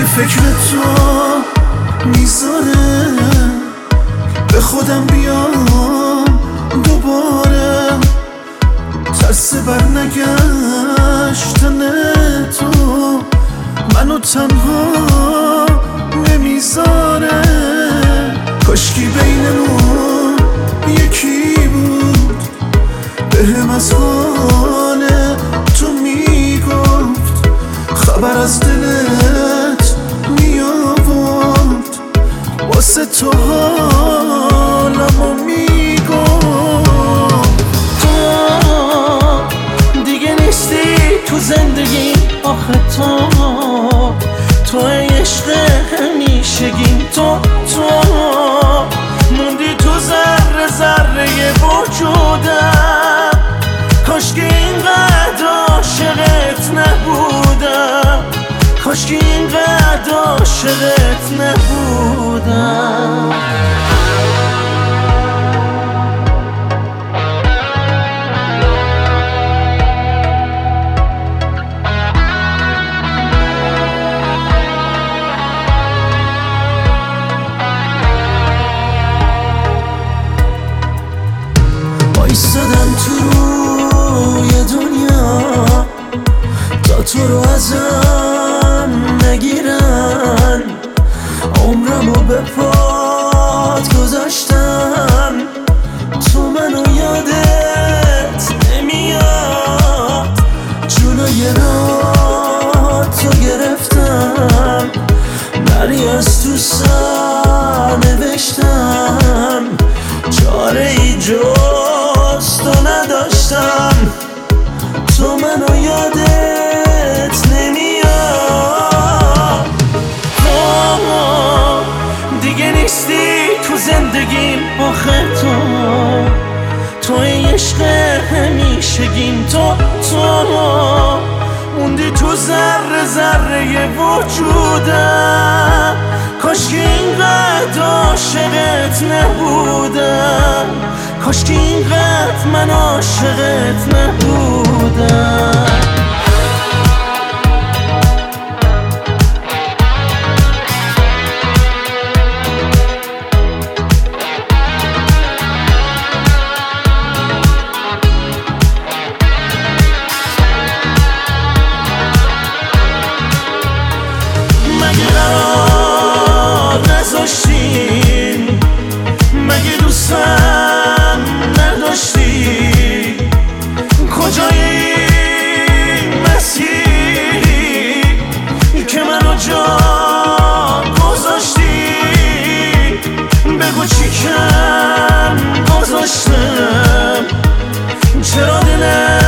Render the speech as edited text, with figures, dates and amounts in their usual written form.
فکر تو میذاره به خودم بیام دوباره، ترس بر نگشتن تو منو تنها نمیذاره. کاشکی بینمون یکی بود بهم از حال تو میگفت، خبر از دلت میآورد، واسه تو حالمو میگفت. تو دیگه نیستی تو زندگی، آخه تو عشق همیشگیم، تو موندی تو ذره ذره وجودم. کاشکی اینقدر عاشقت نبودم، کاشکی اینقدر عاشقت نبودم. ایستادم تو روی دنیا تا تو رو ازم نگیرن، عمرمو به پات گذاشتم، تو منو یادت نمیاد، جلوی راه تو گرفتم، نری از تو سر نوشتم، چاره ای جز تو نداشتم، تو منو یادت نمیاد. دیگه نیستی تو زندگیم، آخه تو عشق همیشگیم، تو موندی تو ذره ذره وجودم. کاشکی اینقدر عاشقت نبودم، کاشکی اینقدر من عاشقت نبودم. مگه دوستم نداشتی؟ کجای این مسیری که منو جا گذاشتی؟ بگو چی کم گذاشتم، چرا دلم